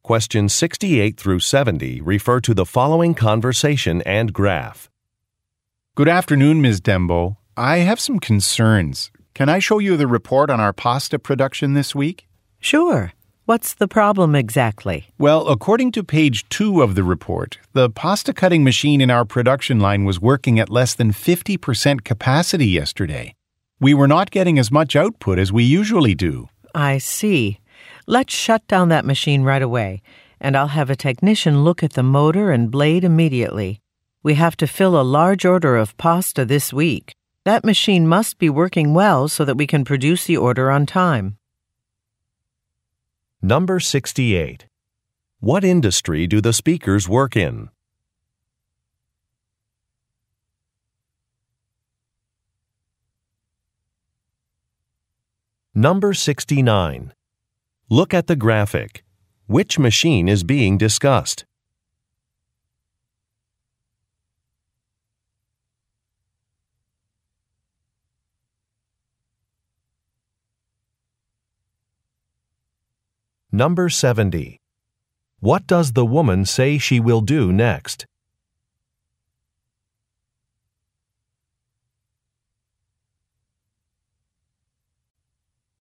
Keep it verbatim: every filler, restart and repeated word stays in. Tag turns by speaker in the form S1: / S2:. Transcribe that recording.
S1: Questions sixty-eight through seventy refer to the following conversation and graph.
S2: Good afternoon, Miz Dembo. I have some concerns. Can I show you the report on our pasta production this week?
S3: Sure. What's the problem exactly?
S2: Well, according to page two of the report, the pasta cutting machine in our production line was working at less than fifty percent capacity yesterday. We were not getting as much output as we usually do.
S3: I see. Let's shut down that machine right away, and I'll have a technician look at the motor and blade immediately. We have to fill a large order of pasta this week. That machine must be working well so that we can produce the order on time.
S1: Number sixty-eight. What industry do the speakers work in? Number sixty-nine. Look at the graphic. Which machine is being discussed? Number seventy. What does the woman say she will do next?